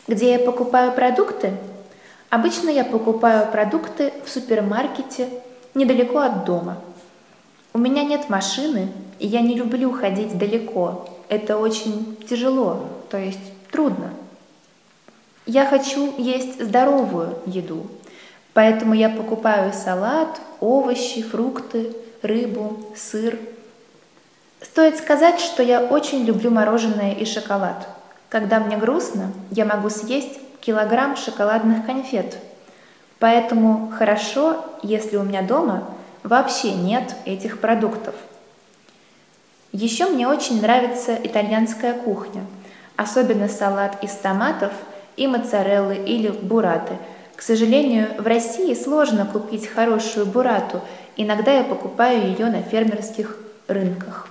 Где я покупаю продукты? Обычно я покупаю продукты в супермаркете недалеко от дома. У меня нет машины, и я не люблю ходить далеко. Это очень тяжело, то есть трудно. Я хочу есть здоровую еду, поэтому я покупаю салат, овощи, фрукты, рыбу, сыр. Стоит сказать, что я очень люблю мороженое и шоколад. Когда мне грустно, я могу съесть килограмм шоколадных конфет. Поэтому хорошо, если у меня дома вообще нет этих продуктов. Еще мне очень нравится итальянская кухня, особенно салат из томатов и моцареллы или бурраты. К сожалению, в России сложно купить хорошую буррату, иногда я покупаю ее на фермерских рынках.